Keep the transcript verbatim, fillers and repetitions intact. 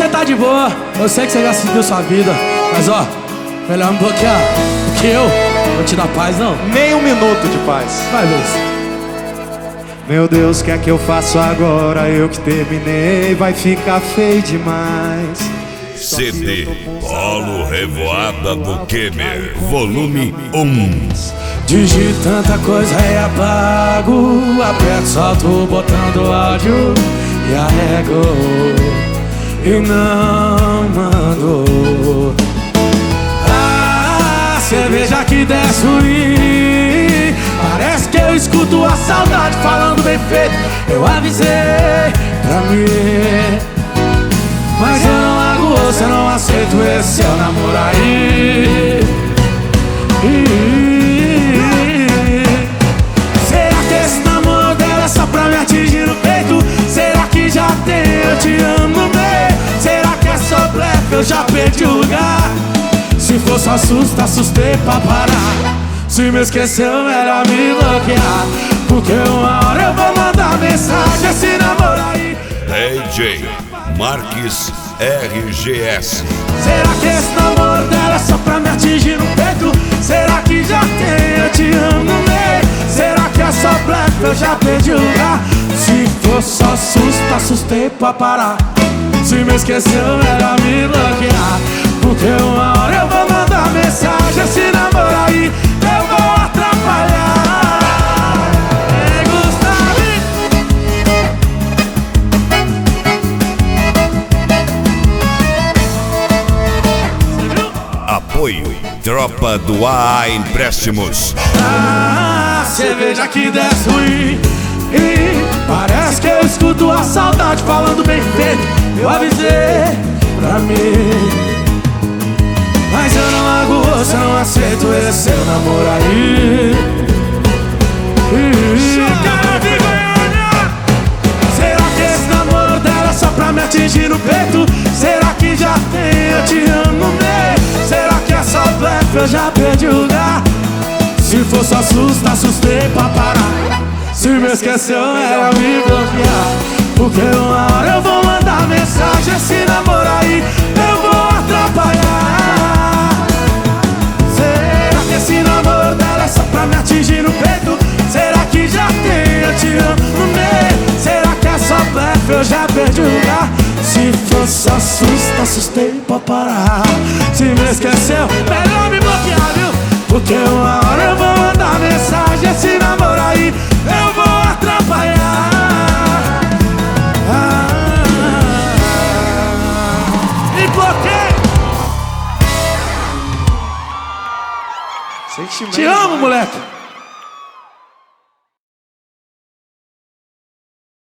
você tá de boa, eu sei que você já seguiu sua vida, mas ó, melhor me bloquear, porque eu vou te dar paz, não. Nem um minuto de paz. Vai, Luz. Meu Deus, o que é que eu faço agora? Eu que terminei, vai ficar feio demais. C D Polo Revoada do Kemer, volume um. Digito tanta coisa e apago, aperto, solto o botão do áudio e arrego e não mando. Ah, cerveja que desce ruim, parece que eu escuto a saudade falando bem feito. Eu avisei pra mim, mas eu não largo você, não aceito esse seu namoro aí. Será que esse namoro dela é só pra me atingir no peito? Será que já tem eu te amo no meio? Será que é só blefe, eu já perdi o lugar? Se for só susto, assustei pra parar. Se me esqueceu, melhor me bloquear, porque uma hora eu vou mandar mensagem esse namoro aí. D J Marques R G S. Será que esse namoro dela é só pra me atingir no peito? Será que já tem eu te amo no meio? Será que é só blefe, eu já perdi o lugar? Se for só susto, assustei pra parar. Se me esqueceu, melhor me bloquear, porque uma hora eu vou mandar mensagem esse namoro aí, eu vou atrapalhar. Ei, Gustavo! Apoio Tropa do A A Empréstimos. Ah, cerveja que desce ruim, e parece que eu escuto a saudade falando bem feito. Eu avisei pra mim, mas eu não largo você, não aceito esse seu namoro aí. Será que esse namoro dela é só pra me atingir no peito? Será que já tem eu te amo no meio? Será que é só blefe, eu já perdi o lugar? Se for só susto, assustei pra parar. Se me esqueceu, melhor me bloquear, porque uma hora eu vou mandar mensagem esse namoro aí, eu vou atrapalhar. Será que esse namoro dela é só pra me atingir no peito? Será que já tem eu te amo no meio? Será que é só blefe, eu já perdi o lugar? Se for só susto, assustei pra parar. Se me esqueceu, melhor me bloquear, viu? Porque uma hora eu vou mandar mensagem esse namoro aí, eu vou atrapalhar. Ah, me bloqueei. Te amo, moleque.